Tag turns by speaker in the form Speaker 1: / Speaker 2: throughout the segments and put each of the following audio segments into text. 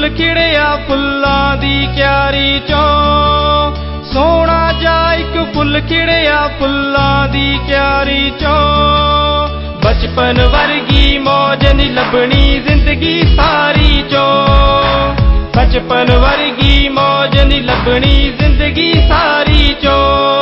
Speaker 1: Full Khidiya फुल्लां दी क्यारी चों, सोहना जा इक फुल खिड़िया फुल्लां दी क्यारी चों। बचपन वर्गी मौज नी लभनी जिंदगी सारी चों, बचपन वर्गी मौज नी लभनी जिंदगी सारी चों।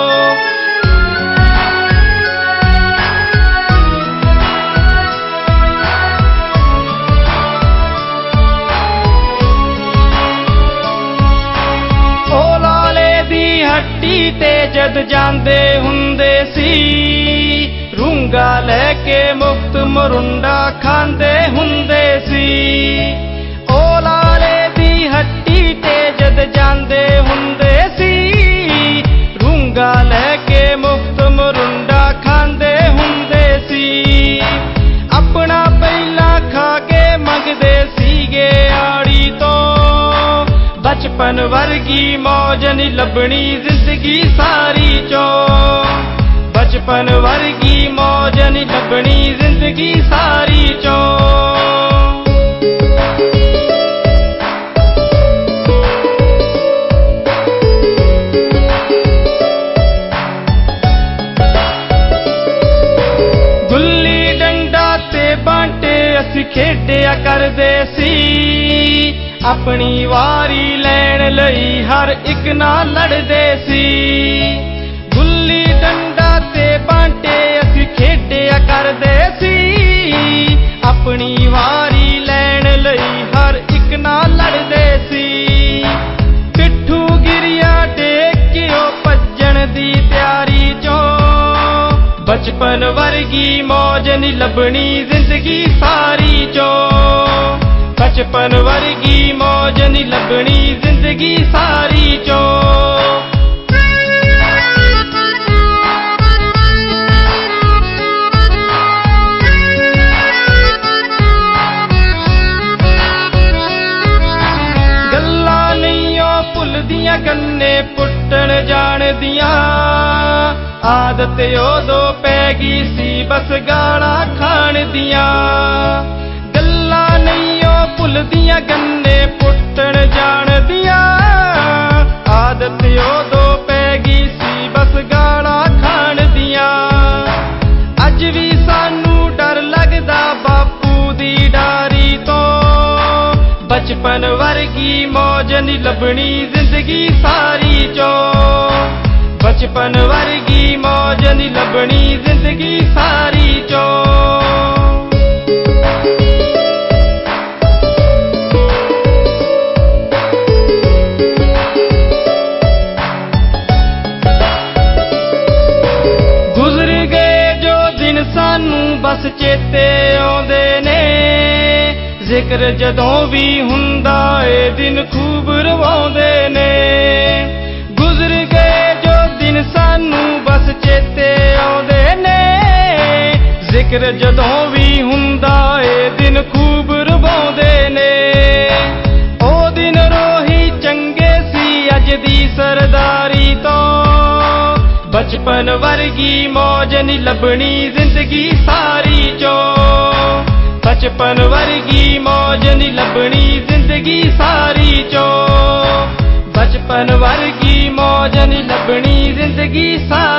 Speaker 1: हट्टी ते जद जांदे हुंदे सी, रूंगा लैके मुफ्त मरुंडा खांदे हुंदे सी। ओ लाले दी हट्टी ते जद जांदे हुंदे सी, रूंगा लैके मुफ्त मरुंडा खांदे हुंदे सी। अपना पहला खा के मंगदे सीगे आड़ी तो, बचपन वर्गी मौज नी लभनी जिंदगी सारी चों, बचपन वर्गी मौज नी लभनी जिंदगी सारी चों। गुल्ली डंडा ते बांटे असी खेडिया करदे सी, अपनी वारी लैण लई हर एक नाल लड़दे सी। गुल्ली डंडा ते बांटे असी खेडिया करदे सी, अपनी वारी लैण लई हर एक नाल लड़दे सी। पिट्ठू गिरिया टेक के ओ भज्जण दी तैयारी चों, बचपन वर्गी मौज नी लभनी जिंदगी सारी चों, बचपन वर्गी मौज नी लभनी जिंदगी सारी चों। गल्लां नहीं भुलदियां गन्ने पुट्टण जान दियां, आदत उदो पै गई सी बस गालां खाण दियां। गल्लां नहीं भुलदियां गन्ने पुट्टण जान दियां, आदत उदो पै गई सी बस गालां खाण दियां। अज भी सानू डर लगदा बापू दी डारी तो, बचपन वर्गी मौज नी लभनी जिंदगी सारी चों, बचपन वर्गी मौज नी लभनी जिंदगी सारी चों। सानू बस चेते आउंदे ने, जिक्र जदों भी हुंदा ए दिन खूब रवाउंदे ने। गुजर गए जो दिन सानू बस चेते आउंदे ने, जिक्र जदों भी हुंदा ए दिन खूब रवाउंदे ने। ओ दिन रोही चंगे सी अज दी सरदारी तो, बचपन वर्गी मौज नी लभनी जिंदगी सारी चों, बचपन वर्गी मौज नी लभनी जिंदगी सारी चों, बचपन वर्गी मौज नी लभनी जिंदगी सारी